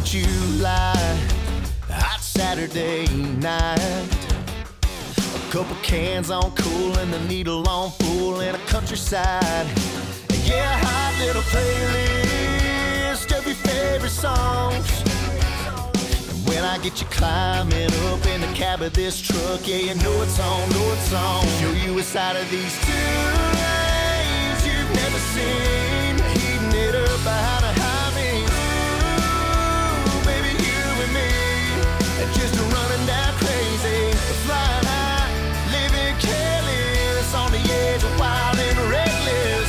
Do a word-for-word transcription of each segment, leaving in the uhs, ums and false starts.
of July, hot Saturday night. A couple cans on cool and the needle on full in a countryside. Yeah, hot little playlist of your favorite songs. And when I get you climbing up in the cab of this truck, yeah, you know it's on, know it's on. Show you a side of these two lanes you've never seen, heating it up behind a highway. Ooh, baby, you and me, and just running down crazy, flying high, living careless, on the edge of wild and reckless.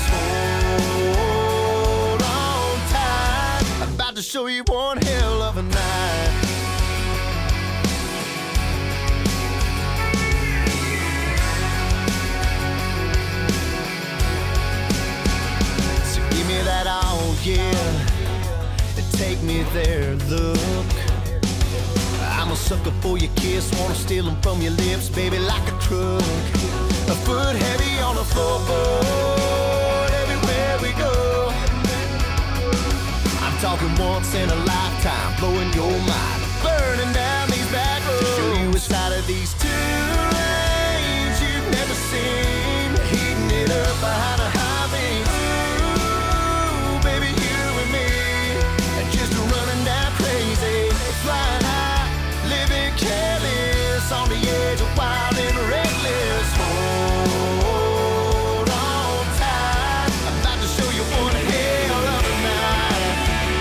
Hold on tight, I'm about to show you one hell of a night. So give me that all, yeah, and take me there, look. I'm a sucker for your kiss, wanna steal them from your lips, baby, like a truck. A foot heavy on the floorboard, everywhere we go. I'm talking once in a lifetime, blowing your mind, burning down these back roads. To show you a side of these two lanes you've never seen, heating it up behind a highway. Ooh, baby, you and me, and just running down crazy, flying high, living careless, on the edge of wild and reckless. Hold on tight, I'm about to show you one hell of a night.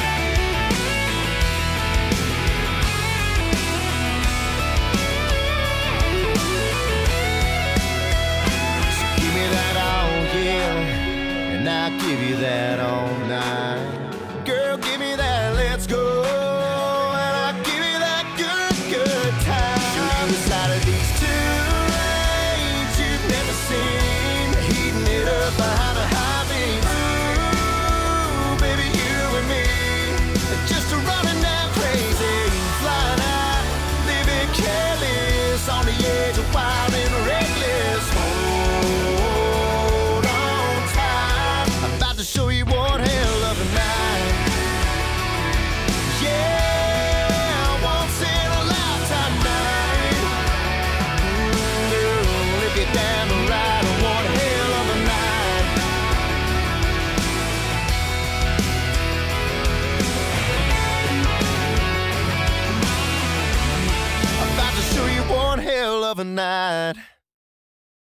So give me that all, yeah, and I'll give you that all night. Girl, give me that, let's go. Side of these two lanes you've never seen, heating it up behind a highway. Ooh, baby, you and me, just running down crazy, flying high, living careless, on the edge of wild and reckless. Hold on tight, I'm about to show you one hell of a night. Yeah. Down the ride, one hell of a night. I'm about to show you one hell of a night.